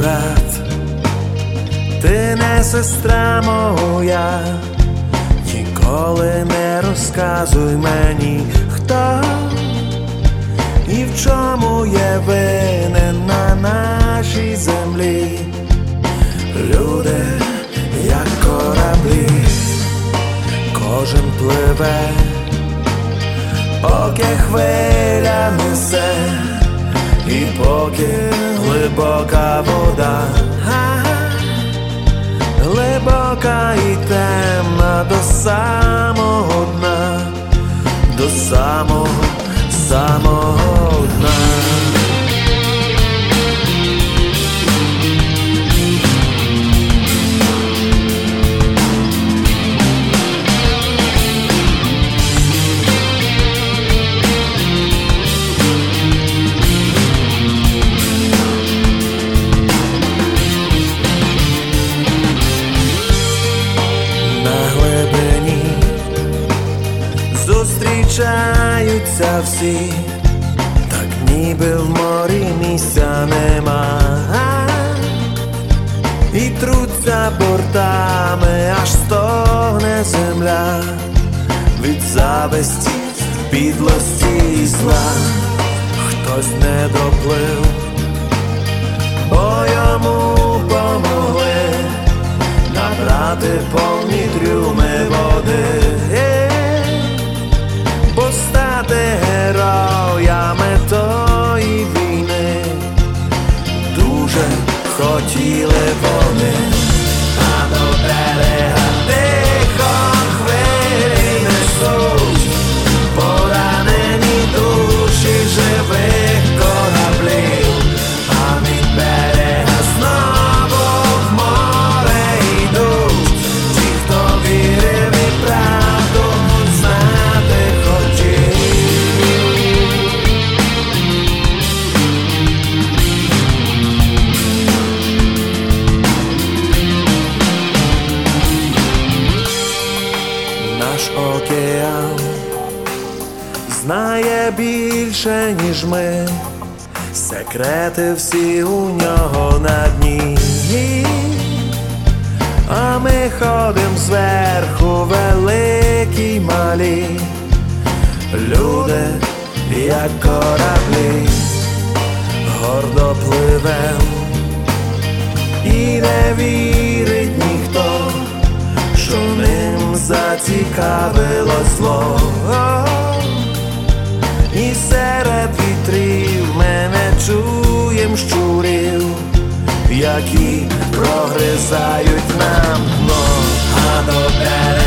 брат, ти не сестра моя, ніколи не розказуй мені, хто і в чому є винен на нашій землі. Люди, як кораблі, кожен пливе, поки хвиля несе, і поки глибока вода, глибока і темна до самого дна, до самого дна. Зустрічаються всі, так ніби в морі місця нема, і труться бортами, аж стогне земля від зависті, підлості і зла. Хтось не доплив, бо йому помогли набрати повні трюми води. Стати героями тої війни дуже хотіли вони, а до берега тихо хвилі несуть поранені душі живих кораблів, а від берега знову в море йдуть ті, хто вірив і правду знати хотів. Наш океан знає більше, ніж ми, секрети всі у нього на дні, а ми ходим зверху великі й малі. Люди, як кораблі, гордо пливем, і не вірить ніхто, що ним зацікавило зло. І серед вітрів ми не чуєм щурів, які прогризають нам дно, а до берега